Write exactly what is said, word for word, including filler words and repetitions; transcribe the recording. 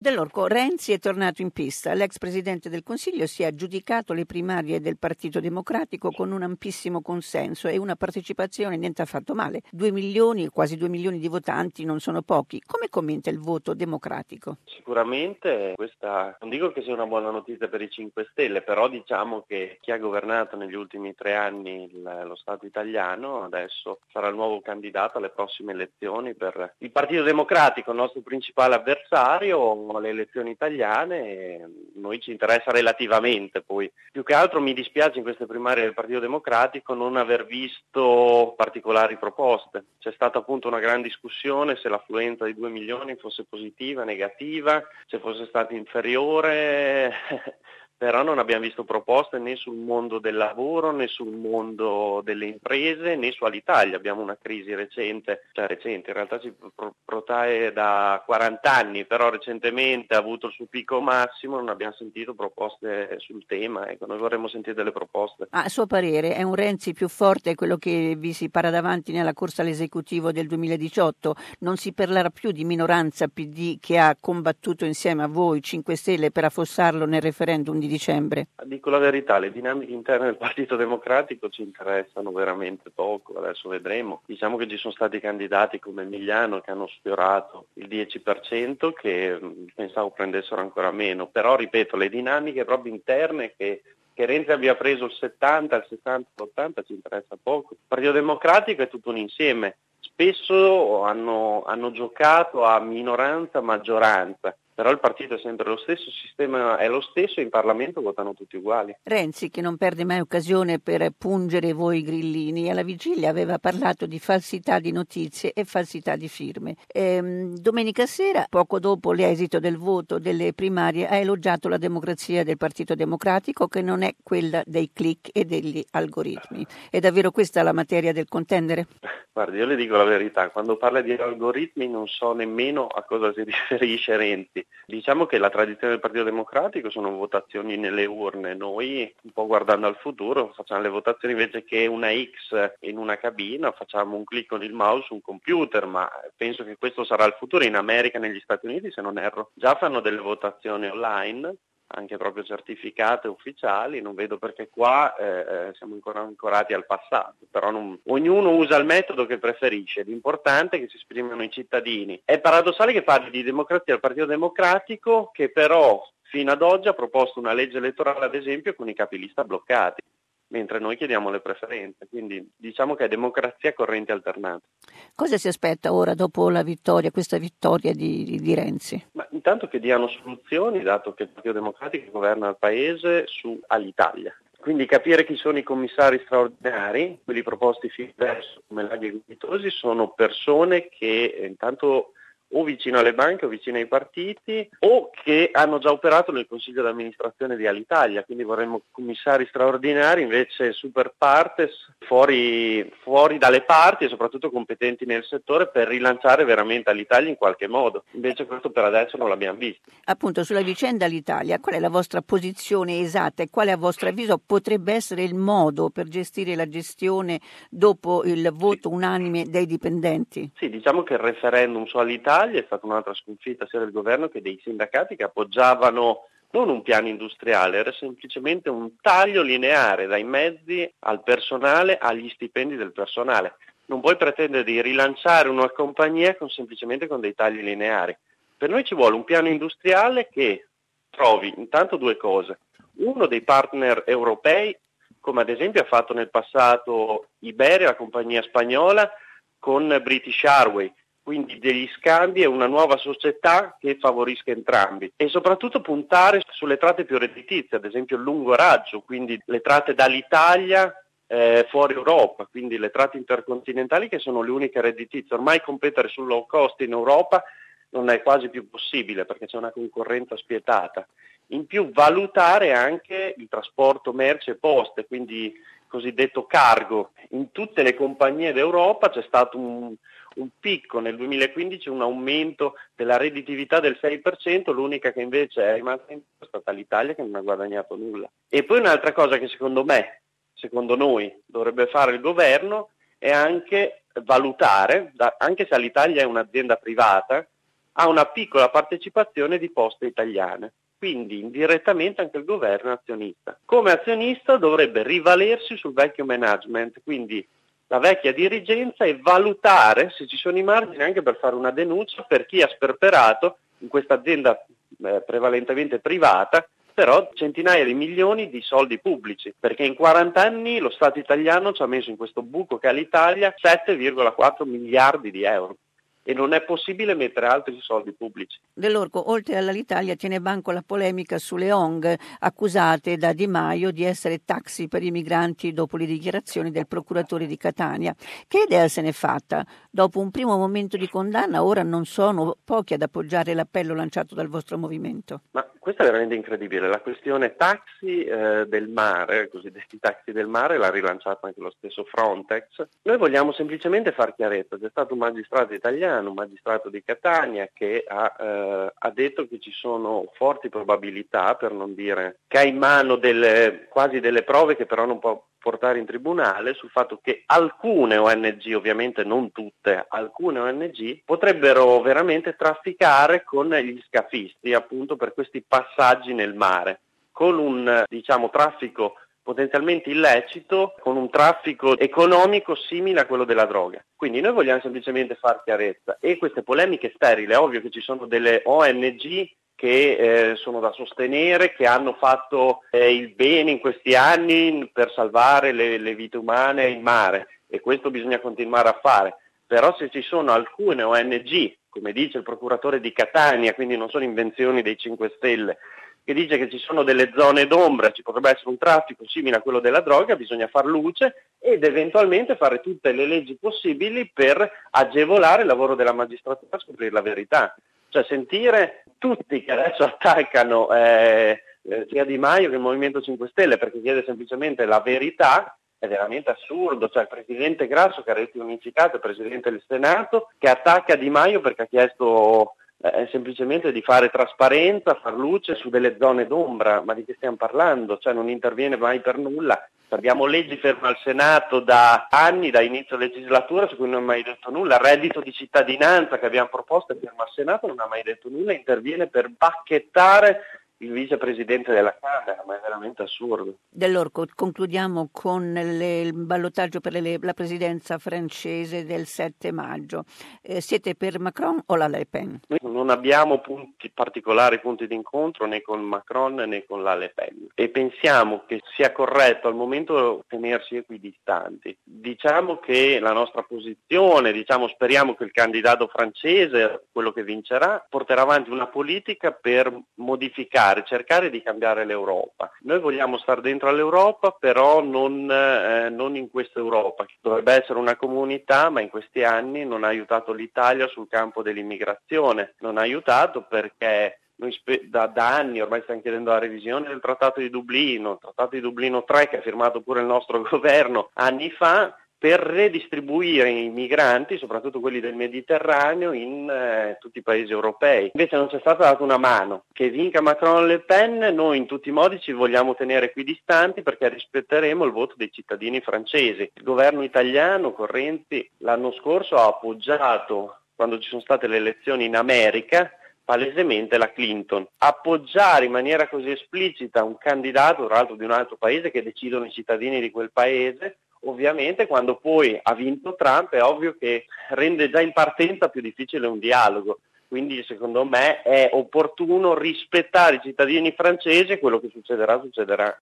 Dell'Orco, Renzi è tornato in pista. L'ex Presidente del Consiglio si è aggiudicato le primarie del Partito Democratico con un ampissimo consenso e una partecipazione niente affatto male. Due milioni, quasi due milioni di votanti non sono pochi. Come commenta il voto democratico? Sicuramente questa, non dico che sia una buona notizia per i cinque Stelle, però diciamo che chi ha governato negli ultimi tre anni il, lo Stato italiano adesso sarà il nuovo candidato alle prossime elezioni per il Partito Democratico, il nostro principale avversario alle elezioni italiane. Noi ci interessa relativamente, poi più che altro mi dispiace in queste primarie del Partito Democratico non aver visto particolari proposte. C'è stata appunto una gran discussione se l'affluenza di due milioni fosse positiva, negativa, se fosse stata inferiore, però non abbiamo visto proposte né sul mondo del lavoro, né sul mondo delle imprese, né su Alitalia. Abbiamo una crisi recente, cioè recente, in realtà si protrae da quaranta anni, però recentemente ha avuto il suo picco massimo, non abbiamo sentito proposte sul tema, ecco, noi vorremmo sentire delle proposte. A suo parere è un Renzi più forte quello che vi si para davanti nella corsa all'esecutivo del duemiladiciotto? Non si parlerà più di minoranza P D che ha combattuto insieme a voi cinque Stelle per affossarlo nel referendum di dicembre? Dico la verità, le dinamiche interne del Partito Democratico ci interessano veramente poco, adesso vedremo. Diciamo che ci sono stati candidati come Emiliano che hanno sfiorato il dieci per cento, che pensavo prendessero ancora meno, però ripeto, le dinamiche proprio interne che che Renzi abbia preso il settanta, il sessanta, l'ottanta ci interessa poco. Il Partito Democratico è tutto un insieme, spesso hanno, hanno giocato a minoranza-maggioranza, però il partito è sempre lo stesso, il sistema è lo stesso e in Parlamento votano tutti uguali. Renzi, che non perde mai occasione per pungere voi grillini, alla vigilia aveva parlato di falsità di notizie e falsità di firme. Ehm, domenica sera, poco dopo l'esito del voto delle primarie, ha elogiato la democrazia del Partito Democratico, che non è quella dei click e degli algoritmi. È davvero questa la materia del contendere? Guardi, io le dico la verità, quando parla di algoritmi non so nemmeno a cosa si riferisce Renzi. Diciamo che la tradizione del Partito Democratico sono votazioni nelle urne, noi un po' guardando al futuro facciamo le votazioni invece che una X in una cabina, facciamo un clic con il mouse su un computer, ma penso che questo sarà il futuro. In America e negli Stati Uniti, se non erro, già fanno delle votazioni online, anche proprio certificate ufficiali, non vedo perché qua eh, siamo ancora ancorati al passato, però non, ognuno usa il metodo che preferisce, l'importante è che si esprimano i cittadini. È paradossale che parli di democrazia al Partito Democratico, che però fino ad oggi ha proposto una legge elettorale ad esempio con i capilista bloccati, mentre noi chiediamo le preferenze, quindi diciamo che è democrazia corrente alternata. Cosa si aspetta ora dopo la vittoria, questa vittoria di, di, di Renzi? Ma intanto che diano soluzioni, dato che il Partito Democratico governa il paese su all'Italia. Quindi capire chi sono i commissari straordinari, quelli proposti fino adesso come Laghi e Gubitosi, sono persone che eh, intanto o vicino alle banche o vicino ai partiti o che hanno già operato nel consiglio d'amministrazione di Alitalia, quindi vorremmo commissari straordinari invece super partes, fuori, fuori dalle parti e soprattutto competenti nel settore per rilanciare veramente Alitalia in qualche modo. Invece questo per adesso non l'abbiamo visto. Appunto sulla vicenda Alitalia, qual è la vostra posizione esatta e quale a vostro avviso potrebbe essere il modo per gestire la gestione dopo il voto sì. unanime dei dipendenti? Sì, diciamo che il referendum su Alitalia è stata un'altra sconfitta sia del governo che dei sindacati che appoggiavano non un piano industriale, era semplicemente un taglio lineare dai mezzi al personale agli stipendi del personale. Non puoi pretendere di rilanciare una compagnia con, semplicemente con dei tagli lineari. Per noi ci vuole un piano industriale che trovi intanto due cose. Uno dei partner europei, come ad esempio ha fatto nel passato Iberia, la compagnia spagnola, con British Airways, quindi degli scambi e una nuova società che favorisca entrambi e soprattutto puntare sulle tratte più redditizie, ad esempio il lungo raggio, quindi le tratte dall'Italia eh, fuori Europa, quindi le tratte intercontinentali che sono le uniche redditizie. Ormai competere sul low cost in Europa non è quasi più possibile perché c'è una concorrenza spietata. In più valutare anche il trasporto merci e poste, quindi cosiddetto cargo. In tutte le compagnie d'Europa c'è stato un un picco nel duemilaquindici, un aumento della redditività del sei per cento, l'unica che invece è rimasta in è stata l'Italia che non ha guadagnato nulla. E poi un'altra cosa che secondo me, secondo noi, dovrebbe fare il governo è anche valutare, da, anche se l'Italia è un'azienda privata, ha una piccola partecipazione di Poste Italiane. Quindi indirettamente anche il governo è azionista. Come azionista dovrebbe rivalersi sul vecchio management, quindi la vecchia dirigenza, e valutare se ci sono i margini anche per fare una denuncia per chi ha sperperato in questa azienda eh, prevalentemente privata, però centinaia di milioni di soldi pubblici, perché in quaranta anni lo Stato italiano ci ha messo in questo buco che ha l'Italia sette virgola quattro miliardi di euro. E non è possibile mettere altri soldi pubblici. Dell'Orco, oltre all'Alitalia, tiene banco la polemica sulle O N G accusate da Di Maio di essere taxi per i migranti dopo le dichiarazioni del procuratore di Catania. Che idea se n'è fatta? Dopo un primo momento di condanna, ora non sono pochi ad appoggiare l'appello lanciato dal vostro movimento. Ma questo è veramente incredibile. La questione taxi eh, del mare, cosiddetti taxi del mare, l'ha rilanciato anche lo stesso Frontex. Noi vogliamo semplicemente far chiarezza. C'è stato un magistrato italiano, un magistrato di Catania, che ha, eh, ha detto che ci sono forti probabilità, per non dire che ha in mano delle, quasi delle prove che però non può portare in tribunale, sul fatto che alcune O N G, ovviamente non tutte, alcune O N G potrebbero veramente trafficare con gli scafisti appunto per questi passaggi nel mare, con un diciamo traffico potenzialmente illecito, con un traffico economico simile a quello della droga. Quindi noi vogliamo semplicemente far chiarezza, e queste polemiche sterili, è ovvio che ci sono delle O N G che eh, sono da sostenere, che hanno fatto eh, il bene in questi anni per salvare le, le vite umane in mare, e questo bisogna continuare a fare. Però se ci sono alcune O N G, come dice il procuratore di Catania, quindi non sono invenzioni dei cinque Stelle, che dice che ci sono delle zone d'ombra, ci potrebbe essere un traffico simile a quello della droga, bisogna far luce ed eventualmente fare tutte le leggi possibili per agevolare il lavoro della magistratura a scoprire la verità. Cioè sentire tutti che adesso attaccano eh, sia Di Maio che il Movimento cinque Stelle perché chiede semplicemente la verità è veramente assurdo. Cioè il Presidente Grasso, che ha reti unificate, il Presidente del Senato, che attacca Di Maio perché ha chiesto eh, semplicemente di fare trasparenza, far luce su delle zone d'ombra. Ma di che stiamo parlando? Cioè non interviene mai per nulla. Abbiamo leggi ferme al Senato da anni, da inizio legislatura, su cui non ha mai detto nulla. Il reddito di cittadinanza che abbiamo proposto è fermo al Senato, non ha mai detto nulla, interviene per bacchettare il vicepresidente della Camera, ma è veramente assurdo. Dell'Orco, concludiamo con le, il ballottaggio per le, la presidenza francese del sette maggio. Eh, siete per Macron o la Le Pen? Noi non abbiamo punti particolari, punti di incontro né con Macron né con la Le Pen, e pensiamo che sia corretto al momento tenersi equidistanti. Diciamo che la nostra posizione, diciamo speriamo che il candidato francese, quello che vincerà, porterà avanti una politica per modificare, cercare di cambiare l'Europa. Noi vogliamo stare dentro all'Europa, però non, eh, non in questa Europa, che dovrebbe essere una comunità, ma in questi anni non ha aiutato l'Italia sul campo dell'immigrazione. Non ha aiutato perché noi spe- da, da anni ormai stiamo chiedendo la revisione del Trattato di Dublino, il Trattato di Dublino tre che ha firmato pure il nostro governo anni fa, per redistribuire i migranti, soprattutto quelli del Mediterraneo, in eh, tutti i paesi europei. Invece non c'è stata data una mano. Che vinca Macron o Le Pen, noi in tutti i modi ci vogliamo tenere equidistanti perché rispetteremo il voto dei cittadini francesi. Il governo italiano, con Renzi, l'anno scorso ha appoggiato, quando ci sono state le elezioni in America, palesemente la Clinton. Appoggiare in maniera così esplicita un candidato, tra l'altro di un altro paese, che decidono i cittadini di quel paese, ovviamente quando poi ha vinto Trump è ovvio che rende già in partenza più difficile un dialogo. Quindi secondo me è opportuno rispettare i cittadini francesi e quello che succederà succederà.